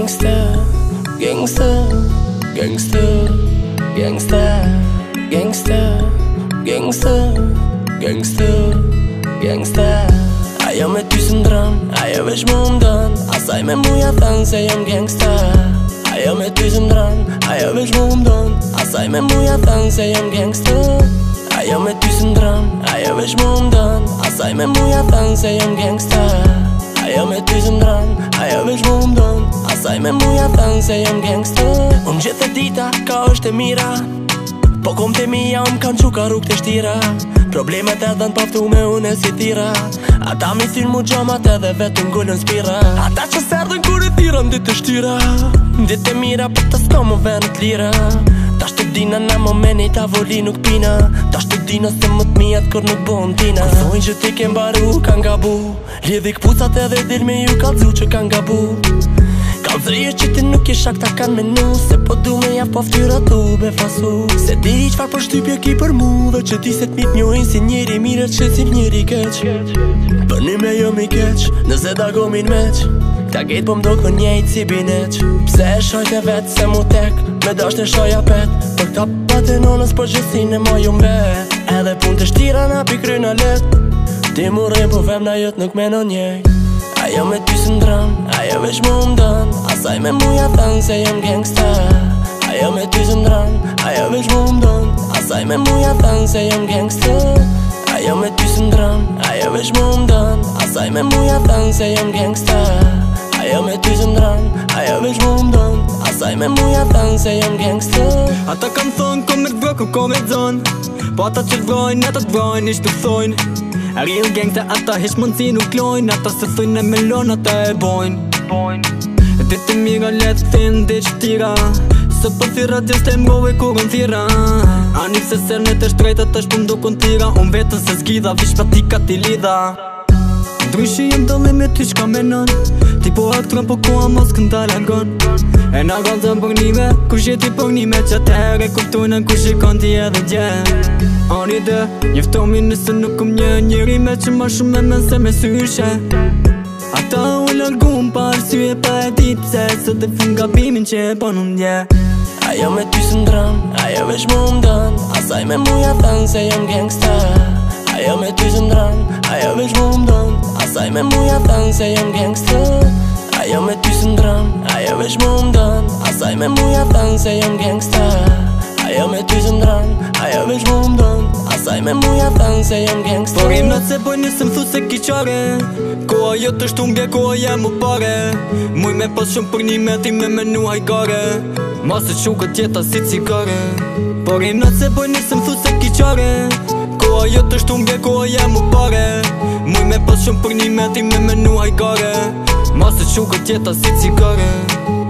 Gangster, gangster, gangster, gangster, gangster, gangster, gangster, gangster. Ajo me ty së ndran, ajo veç më mdan, asaj me muja than se jam gangster. Ajo me ty së ndran, ajo veç më mdan, asaj me muja than se jam gangster. Ajo me ty së ndran, ajo veç më mdan, asaj me muja than se jam gangster. Ajo me ty së ndran, ajo veç më mdan, asaj me muja than se jam gangster. Unë gjithë dita ka është e mira, po kom të mija unë kanë quka rrug të shtira. Problemet edhe n'paftu me unë e si tira, ata mi thynë mu gjamat edhe vetë n'gullën spira. Ata që serdhen kur e thira n'ditë të shtyra, n'ditë e mira për të s'ka më venë t'lira. Ta shtë dina na momeni tavoli nuk pina, ta shtë dina se më t'mijat kur nuk bon tina. Kur thojnë që ti ke mbaru kanë gabu, lidhi këpucat edhe dil me ju kalzu që kanë gabu. Kanë zrije që ti nuk je shak ta kanë menu, se po du me jaf po ftyra tu be fasu. Se di qfar për shtypje ki për mu, dhe që ti se t'mit njojnë si njeri mire që si njeri keq. Për një me jo mi keq, nëse da gomin meq, ta gejt po mdo kën njejt si bineq. Pse e shojt e vetë se mu tek, me dasht e shoj apet, për këta pate nonës për gjësin e ma ju mbet. Edhe pun të shtira na pi kryna let, ti mu rrim po fem na jët nuk me në njejt. Ajo me ty së ndran, ajo veç më mdan, asaj me muja than se jam gangster. Ajo me ty së ndran, ajo veç më mdan, asaj me muja than se jam gangster. Ajo me ty së ndran, ajo veç më mdan, asaj me muja than se jam gangster. Ajo me ty së ndran, ajo veç më mdan, asaj me muja than se jam gangster. Ata kanë thonë kom me t'vrok, kom me t'zonë, po ata që t'vrojnë, ata t'vrojnë, ishtë të thojnë. A real gangsta ata hish mundsi nuk lojnë, ata se thujnë e melon ata e bojnë. Ditë e mira let thin dhe qëtira, se po thira t'jes të mrove kur në thira. Ani se sernet e shtrejta të shpëm kun tira, unë vetën se zgjidha, vish pa ti ka ti lidha. Ndryshi jem dëlle me ty qka menon, ti po aktron po koha mos kënda largon. E na galzën për njime, kush jeti për njime, që atëhere kuptojnë kush i kon ti edhe dje. Ani dhe, njeftomi nëse nuk kom një njeri me që ma shumë me men se me syshe. Ata u largun pa arsye pa e dit pse, se të fun gabimin që e bon unë dje. Ajo me ty së ndran, ajo veç më mdan, asaj me muja than se jam gangster. Ajo me ty së ndran, ajo veç më mdan, asaj me muja than se jam gangster. Ajo me ty së ndran, ajo veç më mdan, asaj me muja than se jam gangster. Ajo me ty së ndran, ajo veç më mdan, asaj me muja than se jam gangster. Por im not se boj nisëm thu se ki qare, koha jo të shtumbje, koha jem u pare. Muj me pas shumë për një meti me menu hajgare, ma se qukët tjeta si cigare. Por im not se boj nisëm thu se ki qare, koha jo të shtumbje, koha jem u pare. Muj me pas shumë për një meti me menu hajgare, ma se qukët tjeta si cigare.